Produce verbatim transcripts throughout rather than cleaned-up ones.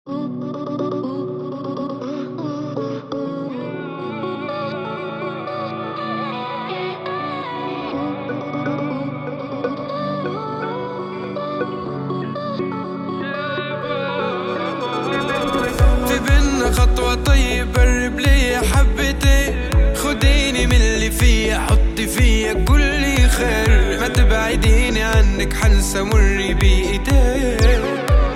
في بينا خطوة طيب قرب لي حبتين، خديني من اللي فيا حطي فيا كل خير، ما تبعديني عنك حنسى مري بإيديك.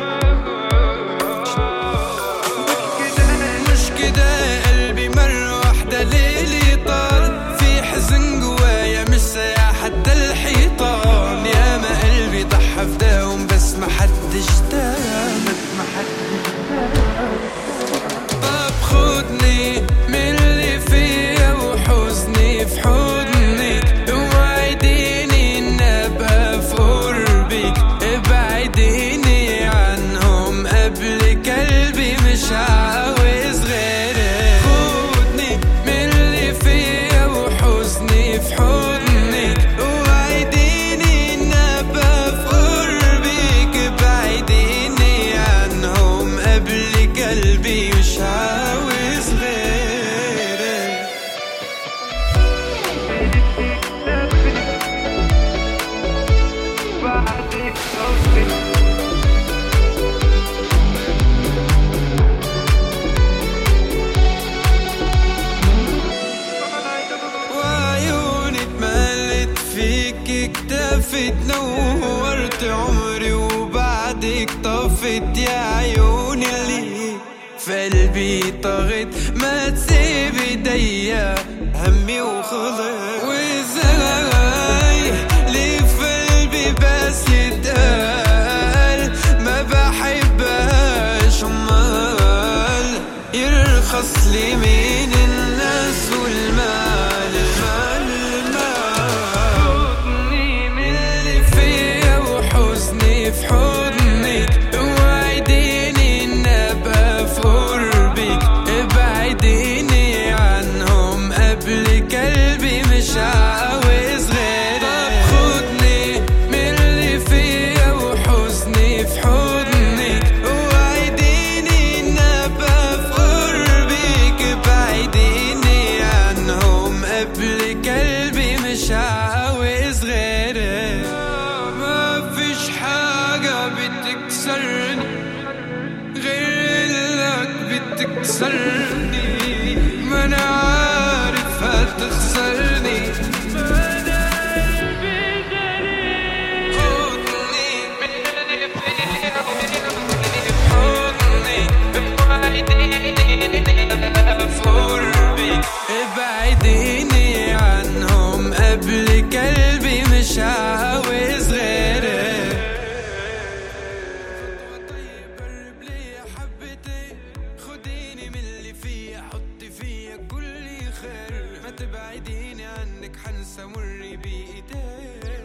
مش كده قلبي مرة واحدة ليلي طال، في حزن جوايا مش سايع حتى الحيطان، يا ما قلبي ضحى فداهم بس ما حدش دام. طب خدني من اللي فيا وحزني في حضنك، وعديني ان ابقى في قربك، ابعديني عنهم قبلك قلبي مش عاوز غيرك. خدني من اللي فيا وحزني في حضنك، وعديني ان ابقى في قربك، ابعديني عنهم قبلك قلبي مش عاوز غيرك. وعيوني اتملت فيك اكتفت، نورت عمري وبعدك طفت، يا عيوني اللي في قلبي طغت، ما تسيب ايديا همي وخلص. وازاي ليه في قلبي بس يتقال ما بحبهاش، امال يرخص لي من الناس والمال المال المال. خدني من اللي فيا وحزني في حضنك، وعديني ان ابقى في قربك، ابعديني عنهم قبلك قلبي مش عاوز غيرك. طب خدني من اللي فيا وحزني في حضنك، وعديني ان ابقى في قربك، ابعديني عنهم قبلك قلبي مش عاوز غيرك. ما فيش حاجة بتكسرني غير انك بتكسرني، ما انا عارف هتخسرني. انا قلبي غريب. خدني من اللي فيا وحضني، وعديني في قربك، ابعديني عنهم قبلك قلبي مش عاوز غيرك. خطوة طيب قرب لي حبتين، خديني من اللي فيا حطي فيا كل خير، ما تبعديني عنك حنسى مري بإيديك.